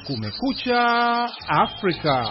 Kumekucha Afrika.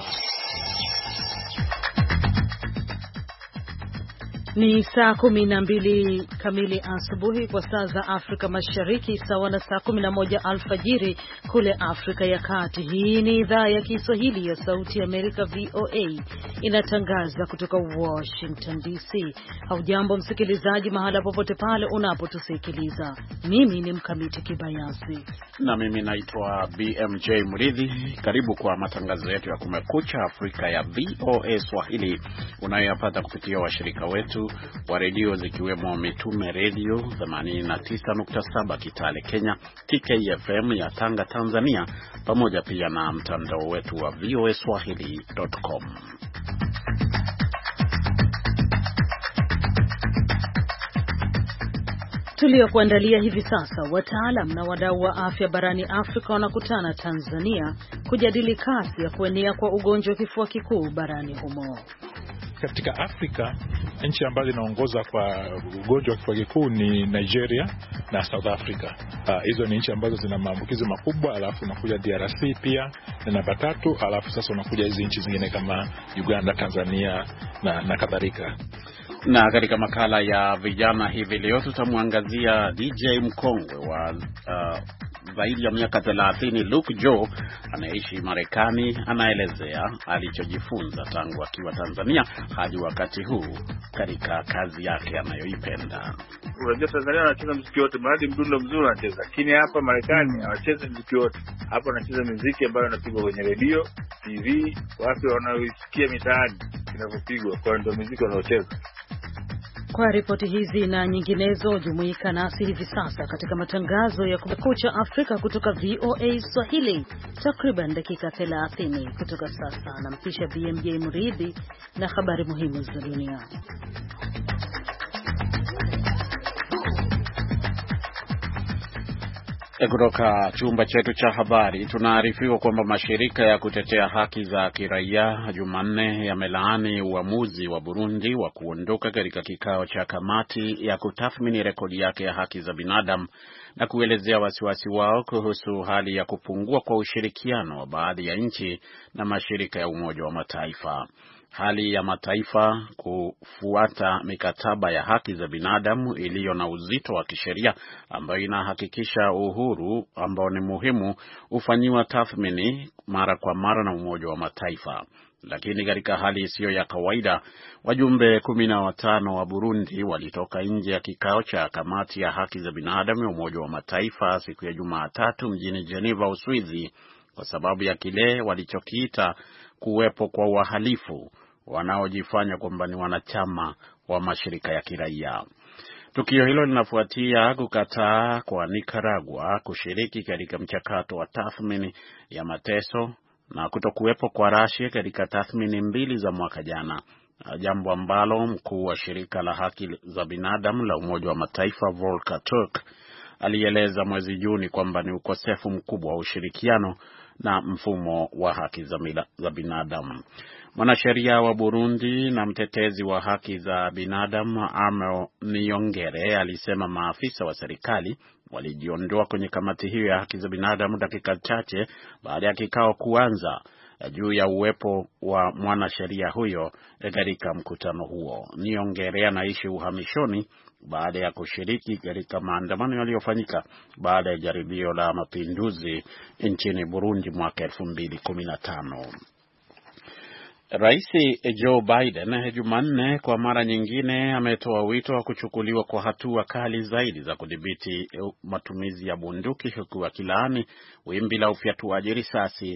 Ni saa 12 kamili asubuhi kwa saa za Afrika Mashariki, sawa na saa 11 alfajiri kule Afrika ya Kati. Hii ni idhaa ya Kiswahili ya Sauti ya Amerika, VOA, inatangaza kutoka Washington DC. Haujambo msikilizaji, mahala popote pale unapotusikiliza. Mimi ni Mkamiti Kibayasi na mimi naitwa BMJ Mridhi. Karibu kwa matangazo yetu ya Kumekucha Afrika ya VOA Swahili, unayoyapata kupitia washirika wetu wa redio zikiwemo Mitume Radio 89.7 Kitale Kenya, TKFM ya Tanga Tanzania, pamoja pia na mtandao wetu wa voaswahili.com. Tuliokuandalia hivi sasa: wataalam na wadau wa afya barani Afrika wanakutana Tanzania kujadili kasi ya kuenea kwa ugonjwa wa kifua kikuu barani humo. Katika Afrika, nchi ambazo zinaongoza kwa ugonjwa wa kifua kikuu ni Nigeria na South Africa. Hizo ni nchi ambazo zina maambukizi makubwa, alafu unakuja DRC pia na namba 3, alafu sasa unakuja hizi nchi zingine kama Uganda, Tanzania na kadhalika. Na katika makala ya vijana hivi leo tutamwangazia DJ mkongwe wa zaidi ya miaka 30 Luke Joe, anaishi Marekani. Anaelezea alichojifunza tangu akiwa Tanzania hadi wakati huu katika kazi yake anayoipenda. Unajua Tanzania wanacheza muziki wote, mradi mdundo mzuri anacheza. Lakini hapa Marekani hawachezi muziki wote. Hapa wanacheza muziki ambayo inapigwa kwenye radio, TV, watu wanaoisikia mitaani inavyopigwa, kwa ndio muziki wanaocheza. Kwa ripoti hizi na nyinginezo, jumuika nasi hivi sasa katika matangazo ya Kumekucha Afrika kutoka VOA Swahili, takriban dakika 30 kutoka sasa. Nampisha BMJ Mridhi na habari muhimu za dunia. Kutoka chumba chetu cha habari tunaarifiwa kwamba mashirika ya kutetea haki za kiraia Jumanne yamelaani uamuzi wa Burundi wa kuondoka katika kikao cha kamati ya kutathmini rekodi yake ya haki za binadamu na kuelezea wasiwasi wao kuhusu hali ya kupungua kwa ushirikiano wa baadhi ya nchi na mashirika ya Umoja wa Mataifa. Hali ya mataifa kufuata mikataba ya haki za binadamu iliyo na uzito wa kisheria ambayo inahakikisha uhuru ambao ni muhimu ufanyiwa tathmini mara kwa mara na Umoja wa Mataifa. Lakini katika hali isiyo ya kawaida, wajumbe 15 wa Burundi walitoka nje ya kikao cha kamati ya haki za binadamu ya Umoja wa Mataifa siku ya Jumatatu mjini Geneva, Uswizi, kwa sababu ya kile walichokiita kuwepo kwa wahalifu wanaojifanya kwamba ni wanachama wa mashirika ya kiraia. Tukio hilo linafuatia kukataa kwa Nicaragua kushiriki katika mchakato wa tathmini ya mateso na kutokuwepo kwa Russia katika tathmini 2 za mwaka jana, jambo ambalo mkuu wa shirika la haki za binadamu la Umoja wa Mataifa Volker Turk alieleza mwezi Juni kwamba ni ukosefu mkubwa wa ushirikiano na mfumo wa haki za binadamu. Mwanasheria wa Burundi na mtetezi wa haki za binadamu Amo Niyongere alisema maafisa wa serikali walijiondoa kwenye kamati hiyo ya haki za binadamu dakika chache baada ya kikao kuanza juu ya uwepo wa mwanasheria huyo katika mkutano huo. Niyongere anaishi uhamishoni baada ya kushiriki katika maandamano yaliyofanyika baada ya jaribio la mapinduzi nchini Burundi mwaka 2015. Rais Joe Biden Jumanne kwa mara nyingine ametoa wito wa kuchukuliwa kwa hatua kali zaidi za kudhibiti matumizi ya bunduki, huku akilaani wimbi la ufyatuaji risasi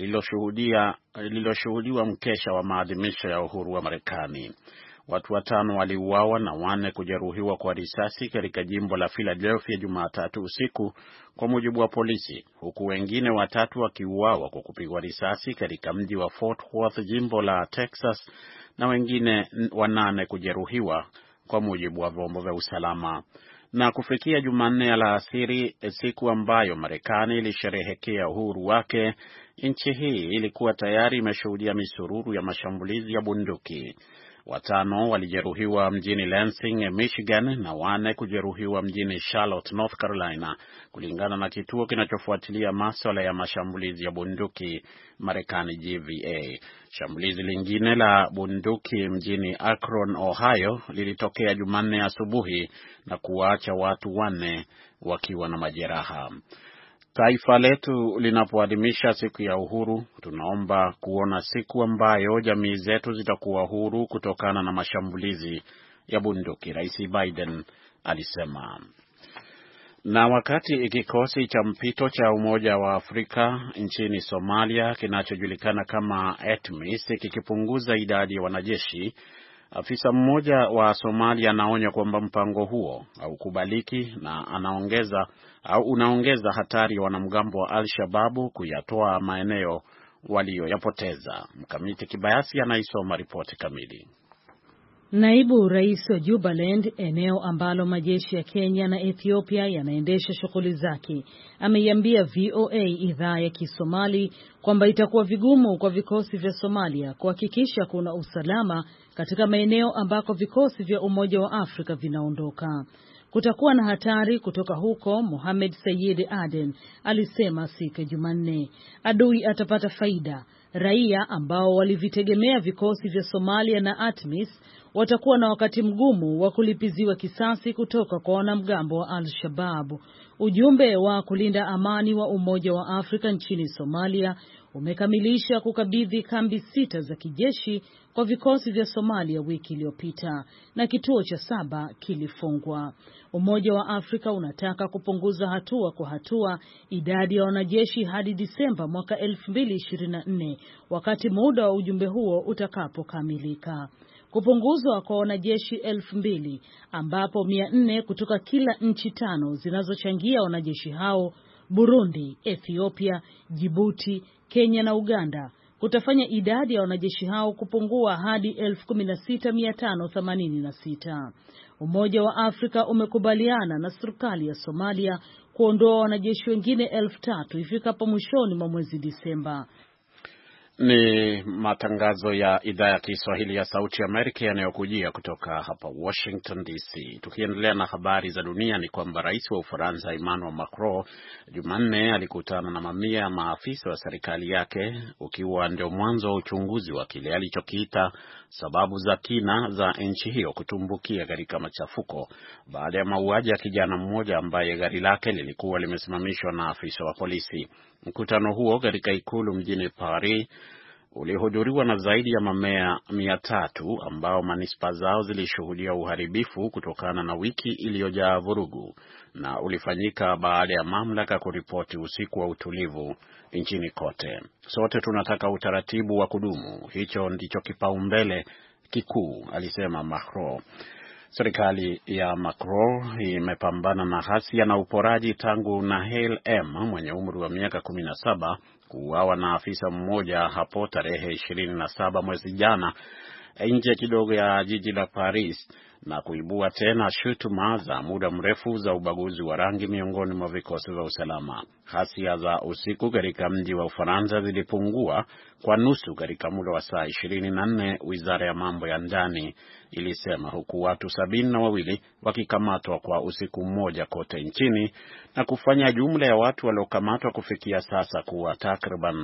lililoshuhudiwa mkesha wa maadhimisho ya uhuru wa Marekani. Watu 5 waliuawa na 4 kujeruhiwa kwa risasi katika jimbo la Philadelphia Jumatatu usiku, kwa mujibu wa polisi, huku wengine 3 wakiuawa kwa kupigwa risasi katika mji wa Fort Worth, jimbo la Texas, na wengine 8 kujeruhiwa, kwa mujibu wa vyombo vya usalama. Na kufikia Jumanne alasiri, siku ambayo Marekani ilisherehekea uhuru wake, nchi hii ilikuwa tayari imeshuhudia misururu ya mashambulizi ya bunduki. 5 walijeruhiwa mjini Lansing, Michigan na 4 kujeruhiwa mjini Charlotte, North Carolina, kulingana na kituo kinachofuatilia masuala ya mashambulizi ya bunduki Marekani, GVA. Shambulizi lingine la bunduki mjini Akron, Ohio lilitokea Jumanne asubuhi na kuwaacha watu 4 wakiwa na majeraha. Taifa letu linapoadhimisha siku ya uhuru, tunaomba kuona siku ambayo jamii zetu zitakuwa huru kutokana na mashambulizi ya bunduki, Rais Biden alisema. Na wakati kikosi cha mpito cha Umoja wa Afrika nchini Somalia kinachojulikana kama ATMIS kikipunguza idadi ya wanajeshi, afisa mmoja wa Somalia anaonya kwamba mpango huo haukubaliki na unaongeza hatari ya wanamgambo wa Al-Shababu kuyatoa maeneo walioyapoteza. Mkamiti Kibayasi anaisoma ripoti kamili. Naibu Rais wa Jubaland, eneo ambalo majeshi ya Kenya na Ethiopia yanaendesha shughuli zake, ameiambia VOA idhaa ya Kisomali kwamba itakuwa vigumu kwa vikosi vya Somalia kuhakikisha kuna usalama katika maeneo ambako vikosi vya Umoja wa Afrika vinaondoka. Kutakuwa na hatari kutoka huko, Mohamed Sayed Aden alisema siku ya Jumanne. Adui atapata faida. Raia ambao walivitegemea vikosi vya Somalia na ATMIS watakuwa na wakati mgumu wa kulipiziwa kisasi kutoka kwa wanamgambo wa Al-Shabaab. Ujumbe wa kulinda amani wa Umoja wa Afrika nchini Somalia umekamilisha kukabidhi kambi 6 za kijeshi kwa vikosi vya Somalia wiki iliyopita na kituo cha 7 kilifungwa. Umoja wa Afrika unataka kupunguza hatua kwa hatua idadi ya wanajeshi hadi Disemba mwaka 2024 wakati muda wa ujumbe huo utakapokamilika. Kupunguzwa kwa wanajeshi 2,000 ambapo 400 kutoka kila nchi 5 zinazochangia wanajeshi hao, Burundi, Ethiopia, Djibouti, Kenya na Uganda, kutafanya idadi ya wanajeshi hao kupungua hadi 16,586. Umoja wa Afrika umekubaliana na serikali ya Somalia kuondoa wanajeshi wengine 3,000 ifikapo mwishoni mwa mwezi Disemba. Ni matangazo ya idhaa ya Kiswahili ya Sauti ya Amerika yanayokujia kutoka hapa Washington DC. Tukiendelea na habari za dunia, ni kwamba rais wa Ufaransa Emmanuel Macron Jumanne alikutana na mamia ya maafisa wa serikali yake, ukiwa ndio mwanzo wa uchunguzi wa kile alichokiita sababu za kina za nchi hiyo kutumbukia katika machafuko baada ya mauaji ya kijana mmoja ambaye gari lake lilikuwa limesimamishwa na afisa wa polisi. Mkutano huo katika ikulu mjini Paris ulihudhuriwa na zaidi ya mamea 300 ambao manispa zao zilishuhudia uharibifu kutokana na wiki iliyojaa vurugu, na ulifanyika baada ya mamlaka kuripoti usiku wa utulivu nchini kote. Sote tunataka utaratibu wa kudumu, hicho ndicho kipaumbele kikuu, alisema Macron. Serikali ya Macron imepambana na ghasia na uporaji tangu Nahel M mwenye umri wa miaka 17 kuuawa na afisa mmoja hapo tarehe 27 mwezi jana nje kidogo ya jiji la Paris, na kuibua tena shutuma za muda mrefu za ubaguzi wa rangi miongoni mwa vikosi vya usalama. Ghasia za usiku katika mji wa Ufaransa zilipungua kwa nusu katika muda wa saa 24, wizara ya mambo ya ndani ilisema, huku watu 72 wakikamatwa kwa usiku mmoja kote nchini na kufanya jumla ya watu waliokamatwa kufikia sasa kuwa takriban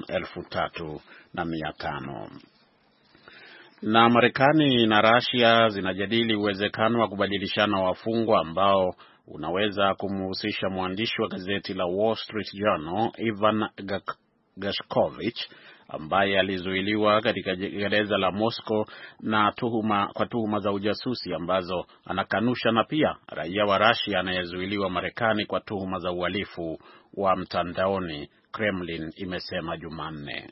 3,500. Na Marekani na Russia zinajadili uwezekano wa kubadilishana wafungwa ambao unaweza kumhusisha mwandishi wa gazeti la Wall Street Journal Ivan Gershkovich ambaye alizuiliwa katika gereza la Moscow na kwa tuhuma za ujasusi ambazo anakanusha, na pia raia wa Russia anayezuiliwa Marekani kwa tuhuma za uhalifu wa mtandaoni, Kremlin imesema Jumanne.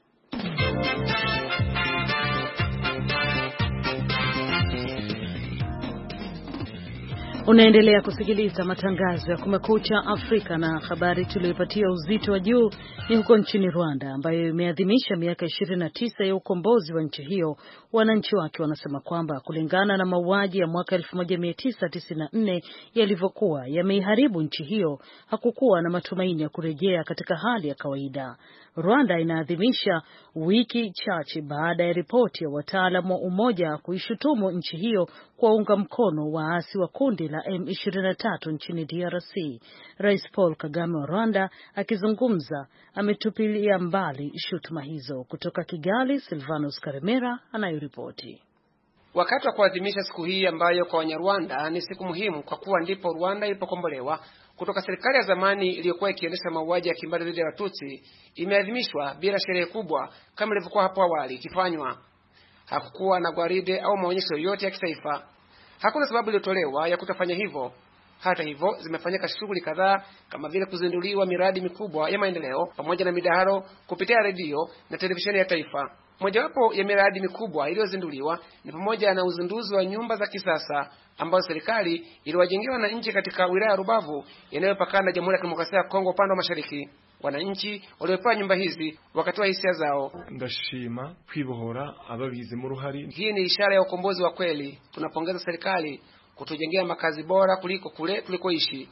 Unaendelea kusikiliza matangazo ya Kumekucha Afrika, na habari tuliyoipatia uzito wa juu ni huko nchini Rwanda ambayo imeadhimisha miaka 29 ya ukombozi wa nchi hiyo. Wananchi wake wanasema kwamba kulingana na mauaji ya mwaka 1994 yalivyokuwa yameiharibu nchi hiyo, hakukuwa na matumaini ya kurejea katika hali ya kawaida. Rwanda inaadhimisha wiki chache baada ya ripoti ya wataalamu wa Umoja kuishutumu nchi hiyo kwa unga mkono waasi wa kundi la M23 nchini DRC. Rais Paul Kagame wa Rwanda akizungumza ametupilia mbali shutuma hizo. Kutoka Kigali, Silvanus Karemera anayoripoti. Wakati wa kuadhimisha siku hii ambayo kwa Wanyarwanda ni siku muhimu kwa kuwa ndipo Rwanda ilipokombolewa kutoka serikali ya zamani iliyokuwa ikiendesha mauaji ya kimbari dhidi ya Watutsi, imeadhimishwa bila sherehe kubwa kama ilivyokuwa hapo awali ikifanywa. Hakukuwa na gwaride au maonyesho yoyote ya kitaifa. Hakuna sababu iliyotolewa ya kutofanya hivyo. Hata hivyo, zimefanyika shughuli kadhaa kama vile kuzinduliwa miradi mikubwa ya maendeleo pamoja na midaharo kupitia redio na televisheni ya taifa. Mojawapo ya miradi mikubwa iliyozinduliwa ni pamoja na uzinduzi wa nyumba za kisasa ambazo serikali iliwajengewa na nchi katika wilaya ya Rubavu inayopakana na Jamhuri ya Kidemokrasia ya Kongo upande wa mashariki. Wananchi waliopewa nyumba hizi wakatoa hisia zao. Ndashima kwibohora ababize mu ruhari. Hii ni ishara ya ukombozi wa kweli. Tunapongeza serikali kutujengea makazi bora kuliko kule tulikoishi.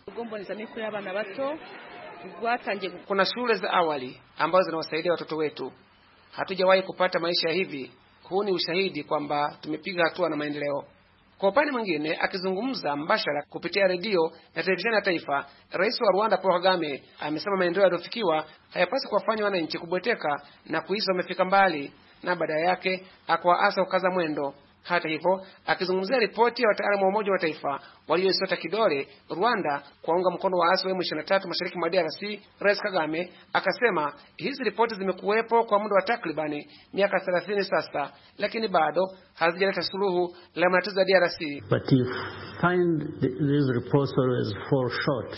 Kuna shule za awali ambazo zinawasaidia watoto wetu. Hatujawahi kupata maisha hivi. Huu ni ushahidi kwamba tumepiga hatua na maendeleo. Kwa upande mwingine, akizungumza mbashara kupitia redio na televisheni ya taifa, Rais wa Rwanda Paul Kagame amesema maendeleo yaliyofikiwa hayapaswi kuwafanya wananchi kubweteka na kuhisi wamefika mbali, na badala yake akawaasa ukaza mwendo. Hata hivyo, akizungumzia ripoti ya wataalamu wa Umoja wa Mataifa walioisota kidole Rwanda kuunga mkono waasi wa M23 mashariki mwa DRC, Rais Kagame akasema hizi ripoti zimekuwepo kwa muda wa takribani miaka 30 sasa, lakini bado hazijaleta suluhu la matatizo ya DRC. But you find these reports always fall short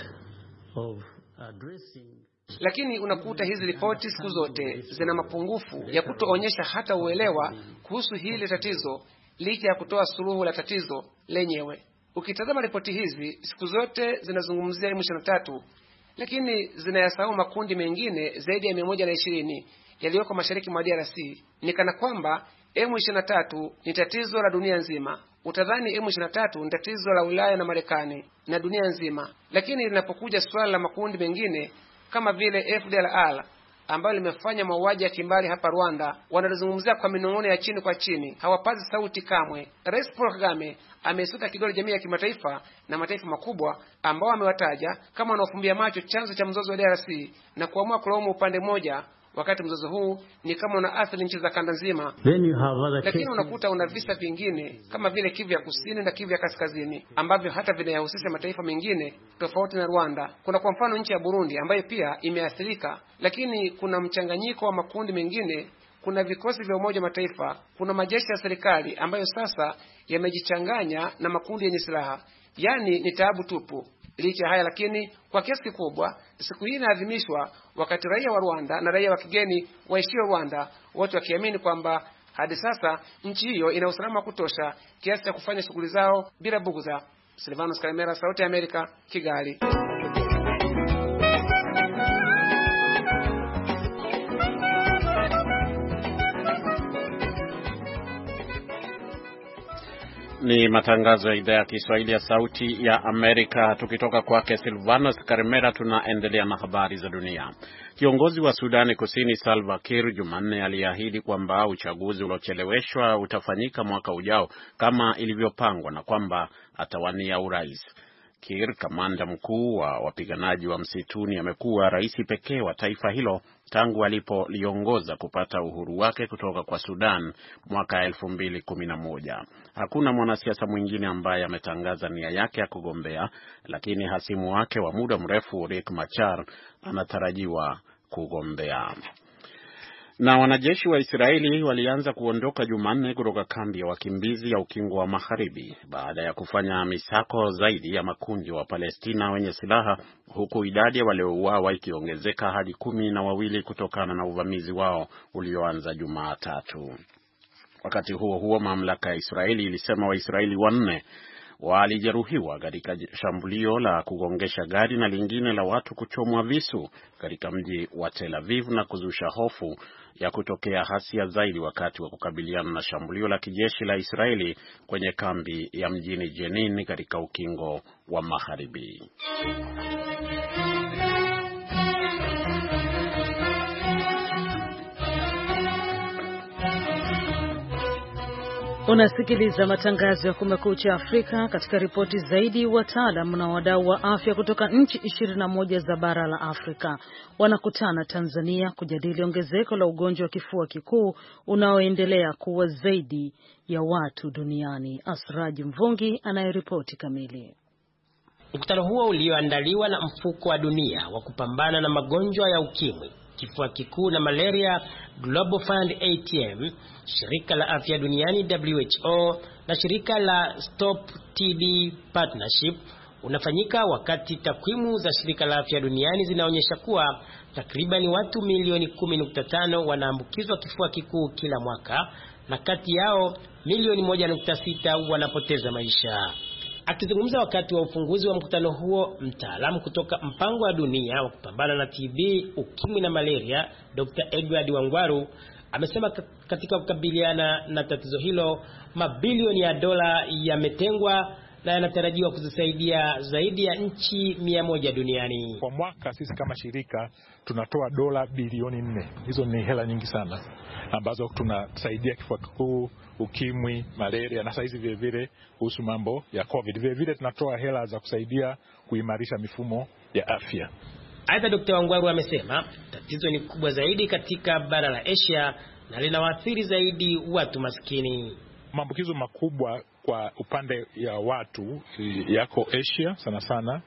of addressing. Lakini unakuta hizi ripoti siku zote zina mapungufu ya kutoonyesha hata uelewa kuhusu hili tatizo, licha ya kutoa suluhu la tatizo lenyewe. Ukitazama ripoti hizi siku zote zinazungumzia M23, lakini zinayasahau makundi mengine zaidi ya 120 yaliyoko mashariki mwa DRC. Ni kana kwamba M23 ni tatizo la dunia nzima. Utadhani M23 ni tatizo la Ulaya na Marekani na dunia nzima, lakini linapokuja swala la makundi mengine kama vile FDLR ambalo limefanya mauaji ya kimbali hapa Rwanda, wanalizungumzia kwa minong'ono ya chini kwa chini, hawapazi sauti kamwe. Rais Paul Kagame amesuta kidole jamii ya kimataifa na mataifa makubwa ambao amewataja kama wanaofumbia macho chanzo cha mzozo wa DRC na kuamua kulaumu upande mmoja, wakati mzozo huu ni kama unaathiri nchi za kanda nzima. Lakini unakuta una visa vingine kama vile Kivu ya Kusini na Kivu ya Kaskazini ambavyo hata vinayahusisha mataifa mengine tofauti na Rwanda. Kuna kwa mfano nchi ya Burundi ambayo pia imeathirika, lakini kuna mchanganyiko wa makundi mengine. Kuna vikosi vya Umoja Mataifa, kuna majeshi ya serikali ambayo sasa yamejichanganya na makundi yenye silaha. Yaani ni taabu tupu. Licha haya lakini kwa kiasi kikubwa siku hii inaadhimishwa wakati raia wa Rwanda na raia wa kigeni waishio Rwanda wote wakiamini kwamba hadi sasa nchi hiyo ina usalama wa kutosha kiasi cha kufanya shughuli zao bila bughudha. Silvanus Karemera, Sauti ya Amerika, Kigali. Ni matangazo ya idhaa ya Kiswahili ya Sauti ya Amerika. Tukitoka kwake Silvanus Karemera, tunaendelea na habari za dunia. Kiongozi wa Sudani Kusini Salva Kiir Jumanne aliahidi kwamba uchaguzi uliocheleweshwa utafanyika mwaka ujao kama ilivyopangwa na kwamba atawania urais. Kiir, kamanda mkuu wa wapiganaji wa msituni, amekuwa rais pekee wa taifa hilo tangu alipoliongoza kupata uhuru wake kutoka kwa Sudan mwaka 2011. Hakuna mwanasiasa mwingine ambaye ametangaza nia yake ya kugombea, lakini hasimu wake wa muda mrefu Riek Machar anatarajiwa kugombea. Na wanajeshi wa Israeli walianza kuondoka Jumanne kutoka kambi ya wakimbizi ya Ukingo wa Magharibi baada ya kufanya misako zaidi ya makundi wa Palestina wenye silaha, huku idadi ya waliouawa ikiongezeka hadi 12 kutokana na uvamizi wao ulioanza Jumatatu. Wakati huo huo, mamlaka ya Israeli ilisema Waisraeli 4 walijeruhiwa katika shambulio la kugongesha gari na lingine la watu kuchomwa visu katika mji wa Tel Aviv na kuzusha hofu ya kutokea hasia zaidi wakati wa kukabiliana na shambulio la kijeshi la Israeli kwenye kambi ya mjini Jenin katika ukingo wa Magharibi. Unasikiliza matangazo ya Kumekucha Afrika. Katika ripoti zaidi, wataalamu na wadau wa afya kutoka nchi 21 za bara la Afrika wanakutana Tanzania kujadili ongezeko la ugonjwa wa kifua kikuu unaoendelea kuwa zaidi ya watu duniani. Asraji Mvungi anayeripoti kamili. Mkutano huo ulioandaliwa na Mfuko wa Dunia wa kupambana na magonjwa ya ukimwi, kifua kikuu na malaria, Global Fund ATM, shirika la afya duniani WHO na shirika la Stop TB Partnership unafanyika wakati takwimu za shirika la afya duniani zinaonyesha kuwa takriban watu milioni 10.5 wanaambukizwa kifua kikuu kila mwaka, na kati yao milioni 1.6 wanapoteza maisha. Akizungumza wakati wa ufunguzi wa mkutano huo, mtaalamu kutoka Mpango wa Dunia wa kupambana na TB, ukimwi na malaria, Dr. Edward Wangwaru amesema katika kukabiliana na tatizo hilo, mabilioni ya dola yametengwa na yanatarajiwa kuzisaidia zaidi ya nchi 100 duniani. Kwa mwaka sisi kama shirika tunatoa dola bilioni 4. Hizo ni hela nyingi sana ambazo tunasaidia kifua kikuu, ukimwi, malaria na saizi vile vile kuhusu mambo ya COVID. Vile vile tunatoa hela za kusaidia kuimarisha mifumo ya afya. Aidha, Dr. Wangwaru amesema tatizo ni kubwa zaidi katika bara la Asia na linawaathiri zaidi watu maskini. Maambukizo makubwa kwa upande ya watu yako Asia sana sana,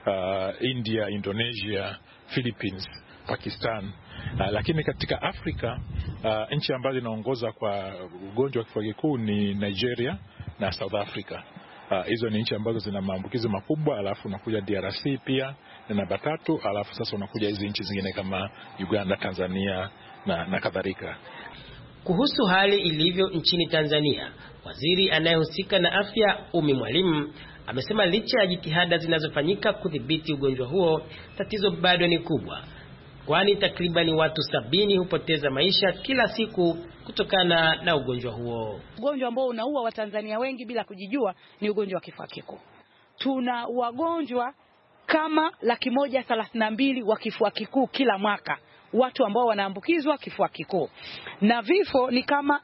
India, Indonesia, Philippines, Pakistan. Lakini katika Afrika nchi ambazo zinaongoza kwa ugonjwa wa kifua kikuu ni Nigeria na South Africa. Hizo ni nchi ambazo zina maambukizo makubwa, alafu unakuja DRC pia na namba 3, alafu sasa unakuja hizi nchi zingine kama Uganda, Tanzania na kadhalika. Kuhusu hali ilivyo nchini Tanzania, waziri anayehusika na afya Umi Mwalimu amesema licha ya jitihada zinazofanyika kudhibiti ugonjwa huo, tatizo bado ni kubwa, kwani takribani watu 70 hupoteza maisha kila siku kutokana na ugonjwa huo. Ugonjwa ambao unaua Watanzania wengi bila kujijua ni ugonjwa wa kifua kikuu. Tuna wagonjwa kama 132,000 wa kifua kikuu kila mwaka, watu ambao wanaambukizwa kifua kikuu, na vifo ni kama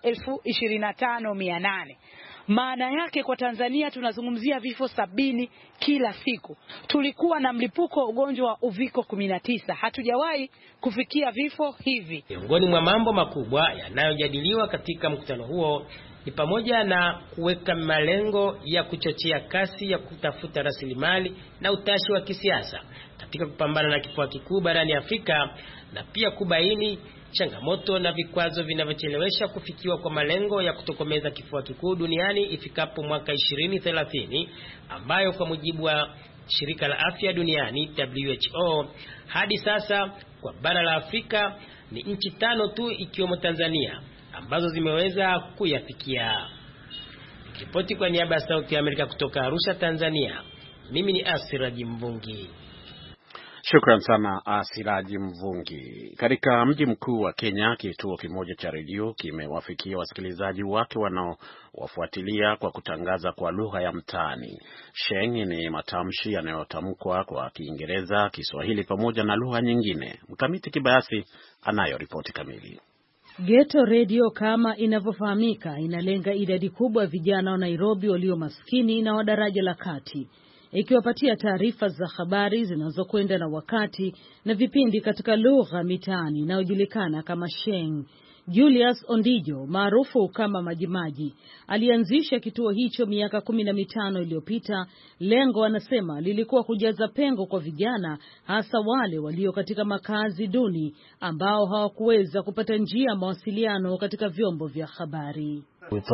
25,800. Maana yake kwa Tanzania tunazungumzia vifo 70 kila siku. Tulikuwa na mlipuko wa ugonjwa wa uviko 19. Hatujawahi kufikia vifo hivi. Miongoni mwa mambo makubwa yanayojadiliwa katika mkutano huo ni pamoja na kuweka malengo ya kuchochea kasi ya kutafuta rasilimali na utashi wa kisiasa katika kupambana na kifua kikuu barani Afrika, na pia kubaini changamoto na vikwazo vinavyochelewesha kufikiwa kwa malengo ya kutokomeza kifua kikuu duniani ifikapo mwaka 2030, ambayo kwa mujibu wa shirika la afya duniani WHO, hadi sasa kwa bara la Afrika ni nchi 5 tu ikiwemo Tanzania ambazo zimeweza kuyafikia. Ripoti kwa niaba ya Sauti ya Amerika kutoka Arusha, Tanzania, mimi ni Asiraji Mvungi. Shukran sana Asiraji Mvungi. Katika mji mkuu wa Kenya, kituo kimoja cha redio kimewafikia wasikilizaji wake wanaowafuatilia kwa kutangaza kwa lugha ya mtaani. Sheng ni matamshi yanayotamkwa kwa Kiingereza, Kiswahili pamoja na lugha nyingine. Mkamiti Kibayasi anayo ripoti kamili. Ghetto Radio kama inavyofahamika inalenga idadi kubwa ya vijana wa Nairobi walio maskini na wa daraja la kati, ikiwapatia taarifa za habari zinazokwenda na wakati na vipindi katika lugha mitaani inayojulikana kama Sheng. Julius Ondijo maarufu kama Majimaji alianzisha kituo hicho miaka 15 iliyopita. Lengo, anasema, lilikuwa kujaza pengo kwa vijana, hasa wale walio katika makazi duni ambao hawakuweza kupata njia ya mawasiliano katika vyombo vya habari.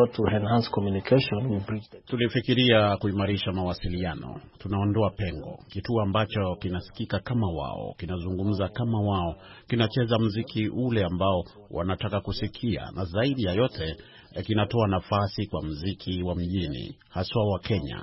Tulifikiria kuimarisha mawasiliano. Tunaondoa pengo. Kituo ambacho kinasikika kama wao, kinazungumza kama wao, kinacheza muziki ule ambao wanataka kusikia, na zaidi ya yote kinatoa nafasi kwa muziki wa mjini, haswa wa Kenya.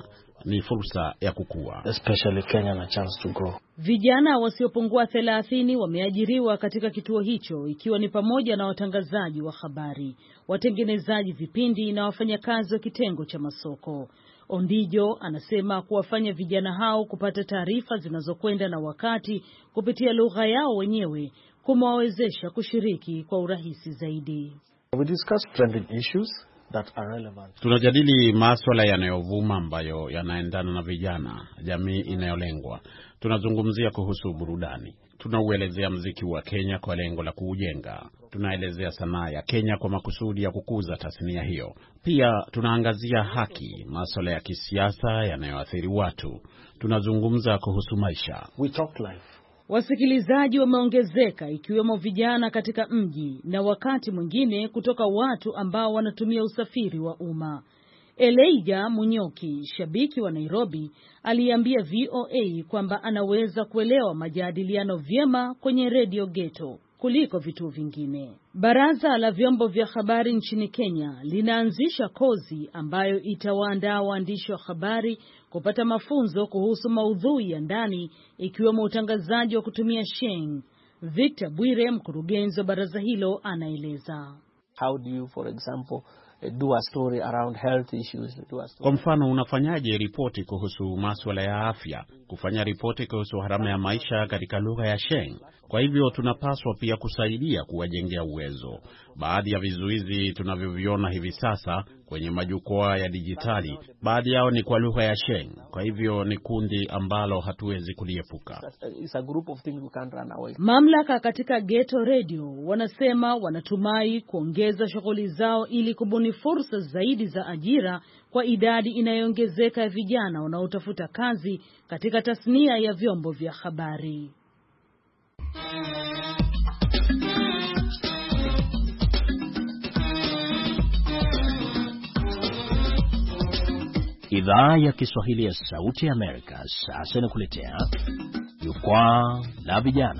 ni fursa ya kukua. Especially Kenya na chance to grow. Vijana wasiopungua 30 wameajiriwa katika kituo hicho, ikiwa ni pamoja na watangazaji wa habari, watengenezaji vipindi na wafanyakazi wa kitengo cha masoko. Ondijo anasema kuwafanya vijana hao kupata taarifa zinazokwenda na wakati kupitia lugha yao wenyewe kumewawezesha kushiriki kwa urahisi zaidi. We discuss trending issues that are relevant. Tunajadili masuala yanayovuma ambayo yanaendana na vijana, jamii inayolengwa. Tunazungumzia kuhusu burudani. Tunauelezea muziki wa Kenya kwa lengo la kuujenga. Tunaelezea sanaa ya Kenya kwa makusudi ya kukuza tasnia hiyo. Pia tunaangazia haki, masuala ya kisiasa yanayoathiri watu. Tunazungumza kuhusu maisha. We talk life. Wasikilizaji wameongezeka, ikiwemo vijana katika mji na wakati mwingine kutoka watu ambao wanatumia usafiri wa umma. Elijah Munyoki, shabiki wa Nairobi, aliambia VOA kwamba anaweza kuelewa majadiliano vyema kwenye Radio Ghetto kuliko vituo vingine. Baraza la vyombo vya habari nchini Kenya linaanzisha kozi ambayo itawaandaa waandishi wa habari kupata mafunzo kuhusu maudhui ya ndani, ikiwemo utangazaji wa kutumia Sheng. Victor Bwire, mkurugenzi wa baraza hilo, anaeleza. How do you, for example, do a story around health issues? Kwa mfano, unafanyaje ripoti kuhusu masuala ya afya, kufanya ripoti kuhusu gharama ya maisha katika lugha ya Sheng? Kwa hivyo tunapaswa pia kusaidia kuwajengea uwezo. Baadhi ya vizuizi tunavyoviona hivi sasa kwenye majukwaa ya dijitali, baadhi yao ni kwa lugha ya Sheng. Kwa hivyo ni kundi ambalo hatuwezi kuliepuka. Mamlaka katika Ghetto Radio wanasema wanatumai kuongeza shughuli zao ili kubuni fursa zaidi za ajira kwa idadi inayoongezeka ya vijana wanaotafuta kazi katika tasnia ya vyombo vya habari. Idhaa ya Kiswahili ya Sauti ya Amerika sasa inakuletea Jukwaa la Vijana.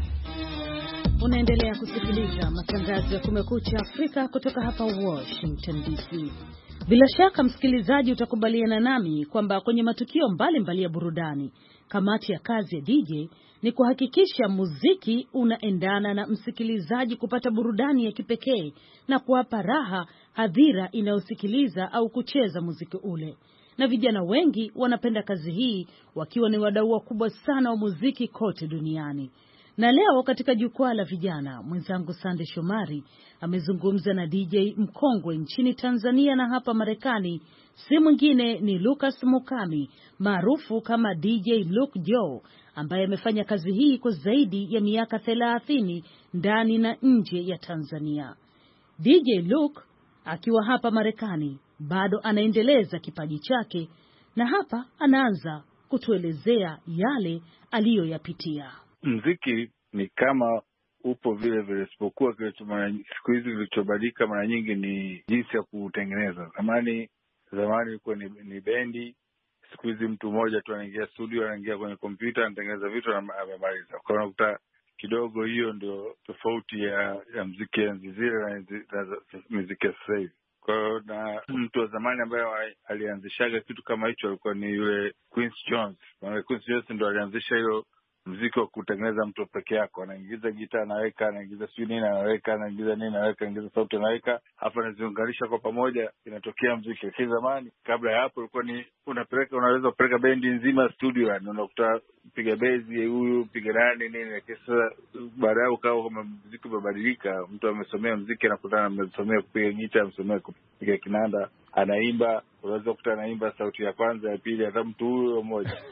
Unaendelea kusikiliza matangazo ya Kumekucha Afrika kutoka hapa Washington DC. Bila shaka msikilizaji, utakubaliana nami kwamba kwenye matukio mbalimbali ya burudani, kamati ya kazi ya DJ ni kuhakikisha muziki unaendana na msikilizaji kupata burudani ya kipekee na kuwapa raha hadhira inayosikiliza au kucheza muziki ule. Na vijana wengi wanapenda kazi hii, wakiwa ni wadau wakubwa sana wa muziki kote duniani. Na leo katika jukwaa la vijana, mwenzangu Sande Shomari amezungumza na DJ mkongwe nchini Tanzania na hapa Marekani. Si mwingine ni Lucas Mukami, maarufu kama DJ Luke Joe, ambaye amefanya kazi hii kwa zaidi ya miaka 30 ndani na nje ya Tanzania. DJ Luke akiwa hapa Marekani bado anaendeleza kipaji chake, na hapa anaanza kutuelezea yale aliyoyapitia. Muziki ni kama upo vile vile, isipokuwa siku hizi kilichobadilika mara nyingi ni jinsi ya kutengeneza. Zamani ilikuwa ni bendi. Siku hizi mtu mmoja tu anaingia studio, anaingia kwenye kompyuta, anatengeneza vitu na amemaliza. Kwa hiyo unakuta kidogo hiyo ndio tofauti ya muziki enzi zile na muziki sasa hivi. Kwa hiyo na mtu wa zamani ambaye alianzishaga kitu kama hicho alikuwa ni yule Quincy Jones. Quincy Jones ndio alianzisha hiyo muziki wa kutengeneza mtu peke yako, anaingiza gitaa anaweka, anaingiza sijui nini anaweka, anaingiza nini anaweka, anaingiza sauti anaweka, hapa anaziunganisha kwa pamoja, inatokea muziki. Lakini zamani kabla ya hapo ilikuwa ni unaweza kupeleka bendi nzima studio, yani unakuta piga bezi huyu piga nani nini. Lakini sasa baadaye ukawa kama muziki umebadilika, mtu amesomea muziki anakutana, amesomea kupiga gitaa, amesomea kupiga kinanda, anaimba. Unaweza kukuta anaimba sauti ya kwanza, ya pili, hata mtu huyo mmoja.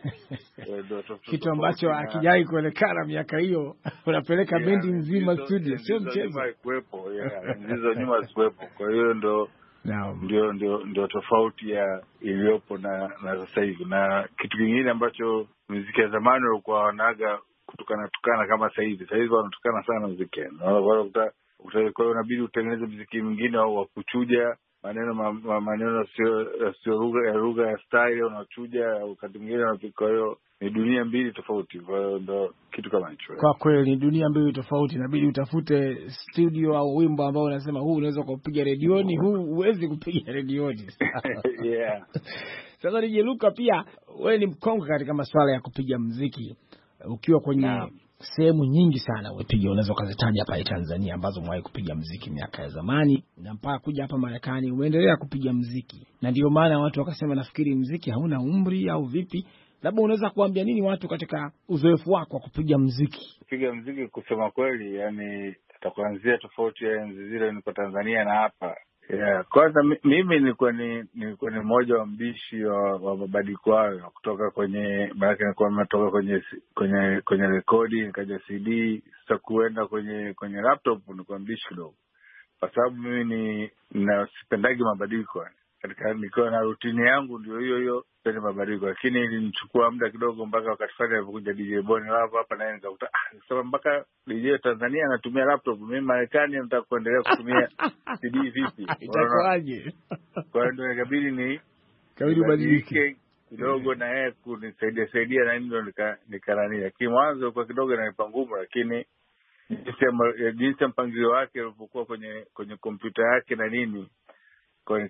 Kitu ambacho hakijai kuonekana miaka hiyo, unapeleka bendi nzima studio, sio mchezo. Kuepo hizo nyuma kuepo. Kwa hiyo ndio tofauti ya iliyopo na sasa hivi. Na kitu kingine ambacho muziki ya zamani walikuwa wanaga kutukana kama sasa hivi. Sasa hivi wanatukana sana muziki. Kwa hiyo inabidi utengeneze muziki mwingine au wa kuchuja maneno sio lugha ya style, unachuja wakati mwingine. Kwa hiyo ni dunia mbili tofauti. Kwa hiyo ndo kitu kama hicho. Kwa kweli ni dunia mbili tofauti, inabidi utafute studio au wimbo ambao unasema huu unaweza kupiga redioni, huu huwezi kupiga redioni. Yeah. Sasa DJ Luka, pia wewe ni mkongwe katika masuala ya kupiga muziki, ukiwa kwenye sehemu nyingi sana umepiga, unaweza kuzitaja hapa Tanzania ambazo umewahi kupiga muziki miaka ya zamani na mpaka kuja hapa Marekani umeendelea kupiga muziki, na ndio maana watu wakasema nafikiri muziki hauna umri au vipi? Labda unaweza kuambia nini watu katika uzoefu wako wa kupiga muziki? Kupiga muziki kusema kweli, yani tutakuanzia tofauti ya enzi zile niko Tanzania na hapa. Kwanza mimi nilikuwa ni mmoja wa mbishi wa mabadiliko hayo kutoka kwenye, maana nilikuwa nimetoka kwenye rekodi nikaja CD, sasa kuenda kwenye laptop nilikuwa mbishi kidogo, kwa sababu mimi sipendagi mabadiliko. Katika nilikuwa na routine yangu ndio hiyo pende mabadiliko, lakini ilinichukua muda kidogo mpaka wakati fulani alipokuja DJ Boni Love hapa, naye nikakuta sasa mpaka DJ Tanzania anatumia laptop, mimi Marekani nataka kuendelea kutumia CD vipi? Itakuwaje? Kwa hiyo ndio ikabidi badilike kidogo na yeye kunisaidia na ndio nikanania. Lakini mwanzo kwa kidogo inanipa ngumu, lakini jinsi mpangilio wake ulipokuwa kwenye kompyuta yake na nini, kwa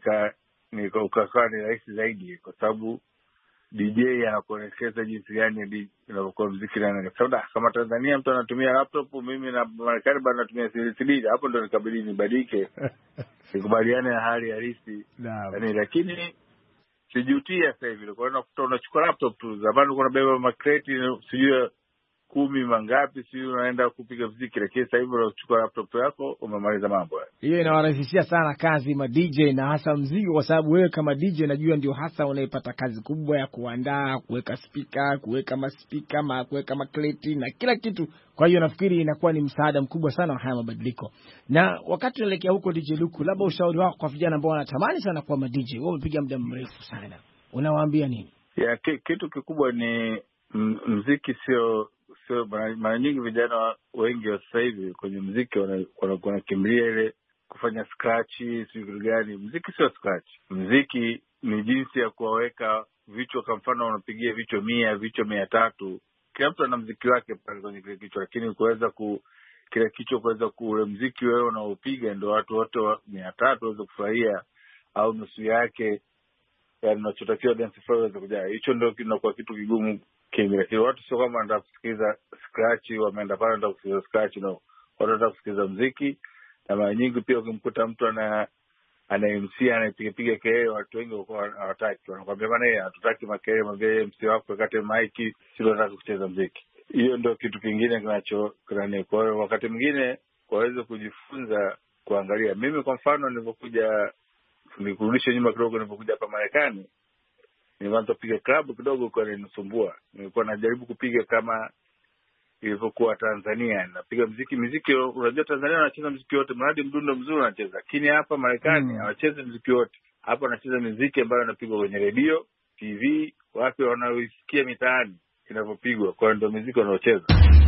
ukakaa ni rahisi zaidi, kwa sababu DJ anakuelekeza jinsi gani unavyokuwa muziki na kama Tanzania mtu anatumia laptop, mimi na Marekani bado natumia CD. Hapo ndo nikabidi nibadilike nikubaliane na hali halisi. Yani, lakini sijutia sasa hivi. Kwa hiyo unachukua laptop tu, zamani ulikuwa unabeba makreti sijui 10 mangapi, sio unaenda kupiga muziki, lakini sasa hivi unachukua laptop yako umemaliza mambo. Hiyo inawarahisishia sana kazi ma DJ na hasa muziki, kwa sababu wewe kama DJ najua ndio hasa unaipata kazi kubwa ya kuandaa, kuweka speaker, kuweka maspika, kuweka makreti na kila kitu. Kwa hiyo nafikiri inakuwa ni msaada mkubwa sana wa haya mabadiliko. Na wakati tunaelekea huko DJ Luku, labda ushauri wako kwa vijana ambao wanatamani sana kuwa ma DJ, wao wamepiga muda mrefu sana, unawaambia nini? Kitu kikubwa ni muziki sio mara nyingi vijana wengi wa sasa hivi kwenye muziki wanakimbilia ile kufanya scratch, sio vitu gani. Muziki sio scratch. Muziki ni jinsi ya kuwaweka vichwa. Kwa mfano unapigia vichwa 100, vichwa 300, kila mtu ana muziki wake pale kwenye kile kichwa, lakini kuweza kile kichwa kuweza ule muziki wewe unaopiga ndio watu wote 300 waweze kufurahia, au nusu yake yani unachotakiwa dance floor waweze kujaa. Hicho ndio kinakuwa kitu kigumu. Lakini watu sio kama wanataka kusikiza scratch, wameenda pale wanataka kusikiza scratch, no. Watu wanataka kusikiza muziki. Na mara nyingi pia ukimkuta mtu ana MC anapiga kelele, watu wengi hawataki. Wanakuambia bana, yeye hatutaki makelele, mwambie MC wako akate mic, sisi tunataka kucheza muziki. Hiyo ndio kitu kingine kinachokirani. Kwa hiyo wakati mwingine waweze kujifunza kuangalia. Mimi kwa mfano nilipokuja, nikurudishe nyuma kidogo, nilipokuja hapa Marekani nilianza kupiga club kidogo, kwa ninisumbua. Nilikuwa najaribu kupiga kama ilivyokuwa Tanzania, napiga muziki. Unajua Tanzania wanacheza muziki wote, mradi mdundo mzuri anacheza. Lakini hapa Marekani hawachezi muziki wote. Hapa wanacheza muziki ambayo inapigwa kwenye radio, TV, watu wanaoisikia mitaani inavyopigwa. Kwa ndio muziki wanaocheza.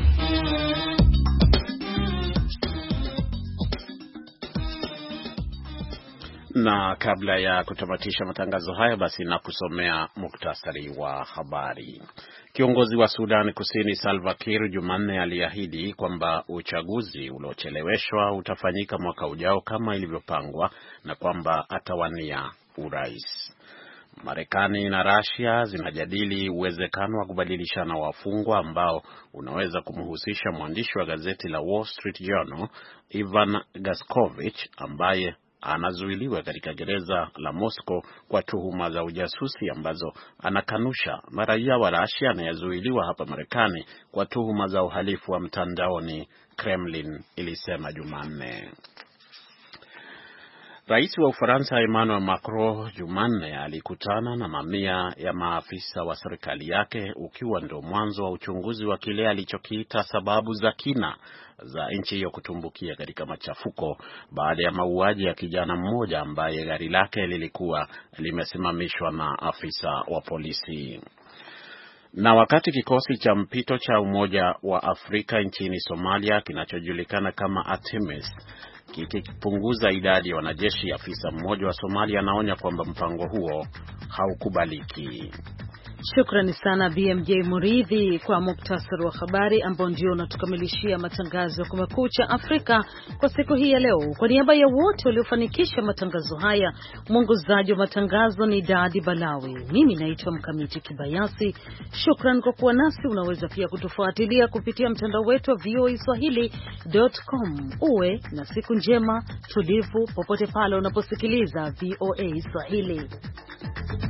Na kabla ya kutamatisha matangazo haya, basi na kusomea muktasari wa habari. Kiongozi wa Sudan Kusini Salva Kiir Jumanne aliahidi kwamba uchaguzi uliocheleweshwa utafanyika mwaka ujao kama ilivyopangwa na kwamba atawania urais. Marekani na Russia zinajadili uwezekano wa kubadilishana wafungwa ambao unaweza kumhusisha mwandishi wa gazeti la Wall Street Journal Ivan Gaskovich ambaye anazuiliwa katika gereza la Moscow kwa tuhuma za ujasusi ambazo anakanusha, na raia wa Russia anayezuiliwa hapa Marekani kwa tuhuma za uhalifu wa mtandaoni, Kremlin ilisema Jumanne. Rais wa Ufaransa Emmanuel Macron Jumanne alikutana na mamia ya maafisa wa serikali yake, ukiwa ndio mwanzo wa uchunguzi wa kile alichokiita sababu za kina za nchi hiyo kutumbukia katika machafuko baada ya mauaji ya kijana mmoja ambaye gari lake lilikuwa limesimamishwa na afisa wa polisi. Na wakati kikosi cha mpito cha Umoja wa Afrika nchini Somalia kinachojulikana kama ATMIS kikipunguza idadi ya wanajeshi, afisa mmoja wa Somalia anaonya kwamba mpango huo haukubaliki. Shukrani sana BMJ Muridhi kwa muktasari wa habari ambao ndio unatukamilishia matangazo ya Kumekucha Afrika kwa siku hii ya leo. Kwa niaba ya wote waliofanikisha matangazo haya, mwongozaji wa matangazo ni Dadi Balawi. Mimi naitwa Mkamiti Kibayasi. Shukran kwa kuwa nasi. Unaweza pia kutufuatilia kupitia mtandao wetu wa voaswahili.com. Uwe na siku njema tulivu popote pale unaposikiliza VOA Swahili.